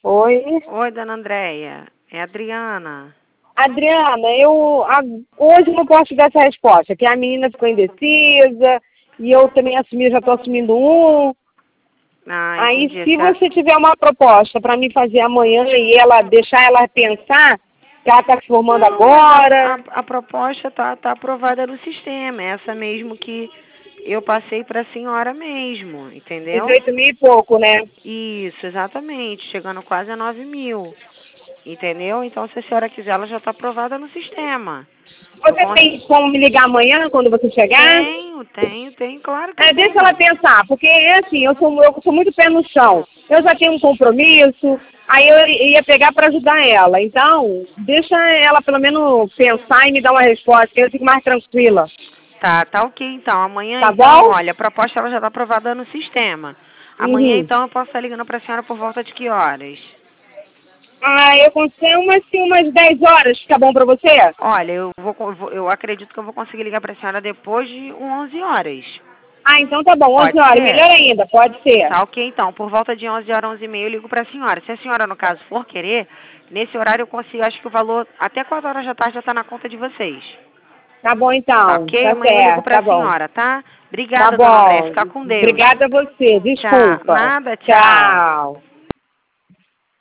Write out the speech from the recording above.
Oi. Oi, dona Andréia. É a Adriana. Adriana, hoje não posso te dar essa resposta, que a menina ficou indecisa, e eu também já estou assumindo um. Aí, Entendi. se você tiver uma proposta para mim fazer amanhã e deixar ela pensar, que ela está se formando agora. A proposta tá aprovada no sistema. Essa mesmo que eu passei para a senhora mesmo, entendeu? 18 mil e pouco, né? Isso, exatamente. Chegando quase a 9 mil. Entendeu? Então, se a senhora quiser, ela já está aprovada no sistema. Você tem como me ligar amanhã, quando você chegar? Tenho, claro que Deixa ela pensar, porque assim, eu sou muito pé no chão. Eu já tenho um compromisso, aí eu ia pegar para ajudar ela. Então, deixa ela pelo menos pensar e me dar uma resposta, que eu fico mais tranquila. Tá ok então. Amanhã, tá então, bom? olha, a proposta ela já está aprovada no sistema. Amanhã, então, eu posso estar ligando para a senhora por volta de que horas? Eu consigo umas 10 horas, tá bom para você? Olha, eu acredito que eu vou conseguir ligar para a senhora depois de 11 horas. Então tá bom, 11 horas, melhor ainda, pode ser. Tá ok, então. Por volta de 11 horas, 11 e meia, eu ligo para a senhora. Se a senhora, no caso, for querer, nesse horário eu consigo, acho que o valor até 4 horas da tarde já está na conta de vocês. Tá bom, então. Tá ok? Tá Amanhã eu ligo certo, para tá a bom. senhora, tá? Obrigada, Tá dona André. bom. Fica com Deus. Obrigada a você, desculpa. Nada, tchau. Tchau.